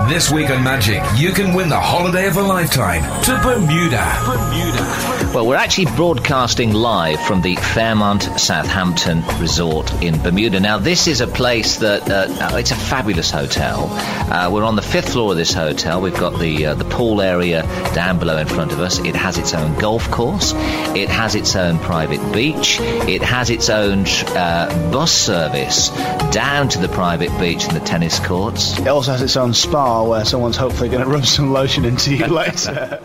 This week on Magic, you can win the holiday of a lifetime to Bermuda. Well, we're actually broadcasting live from the Fairmont Southampton Resort in Bermuda. Now, this is a place that it's a fabulous hotel. We're on the 5th floor of this hotel. We've got the pool area down below in front of us. It has its own golf course. It has its own private beach. It has its own bus service down to the private beach and the tennis courts. It also has its own spa where someone's hopefully going to rub some lotion into you later.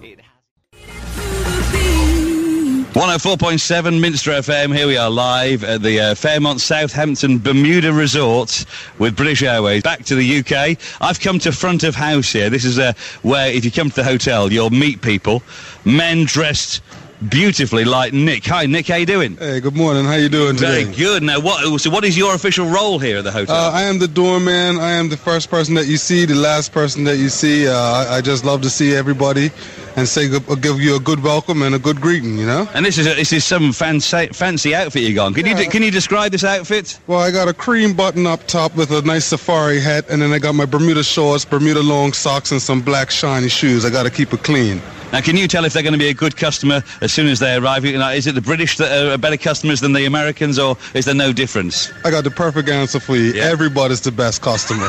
104.7 Minster FM. Here we are live at the Fairmont Southampton Bermuda Resort with British Airways. Back to the UK. I've come to front of house here. This is where, if you come to the hotel, you'll meet people, men dressed beautifully like Nick. Hi, Nick. How you doing? Hey, good morning. How you doing today? Very good. Now, what is your official role here at the hotel? I am the doorman. I am the first person that you see, the last person that you see. I just love to see everybody and give you a good welcome and a good greeting, you know? And this is some fancy outfit you got on. Can you describe this outfit? Well, I got a cream button up top with a nice safari hat, and then I got my Bermuda shorts, Bermuda long socks, and some black shiny shoes. I got to keep it clean. Now, can you tell if they're going to be a good customer as soon as they arrive? Is it the British that are better customers than the Americans, or is there no difference? I got the perfect answer for you. Yeah. Everybody's the best customer.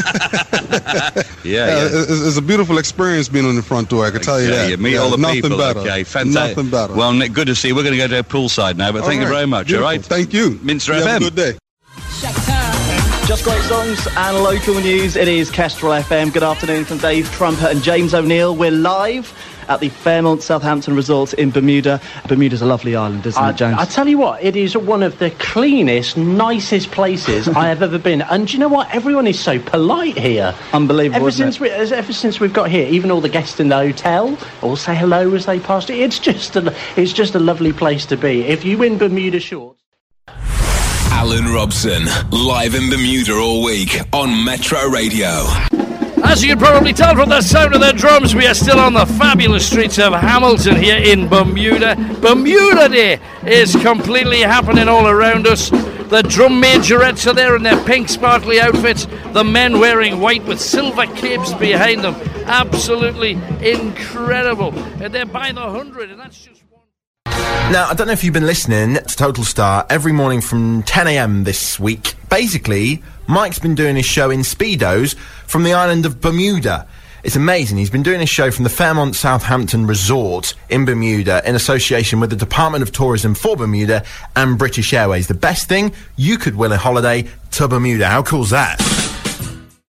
Yeah. It's a beautiful experience being on the front door, I can tell you that. You meet all the nothing people. Better. Okay, fantastic. Nothing better. Well, Nick, good to see you. We're going to go to a poolside now, but thank you very much, Beautiful. all right? Thank you. Minster FM. Have a good day. Just great songs and local news. It is Kestrel FM. Good afternoon from Dave Trumpet and James O'Neill. We're live at the Fairmont Southampton Resort in Bermuda. Bermuda's a lovely island, isn't it, James? I tell you what, it is one of the cleanest, nicest places I have ever been. And do you know what? Everyone is so polite here. Unbelievable, Ever since we've got here, even all the guests in the hotel all say hello as they pass. It's just a lovely place to be. If you win Bermuda shorts. Alan Robson, live in Bermuda all week on Metro Radio. As you can probably tell from the sound of the drums, we are still on the fabulous streets of Hamilton here in Bermuda. Bermuda Day is completely happening all around us. The drum majorettes are there in their pink sparkly outfits. The men wearing white with silver capes behind them. Absolutely incredible. And they're by the 100, and that's just one. Now, I don't know if you've been listening to Total Star every morning from 10 a.m. this week. Basically, Mike's been doing his show in Speedos from the island of Bermuda. It's amazing. He's been doing his show from the Fairmont Southampton Resort in Bermuda in association with the Department of Tourism for Bermuda and British Airways. The best thing, you could win a holiday to Bermuda. How cool's that?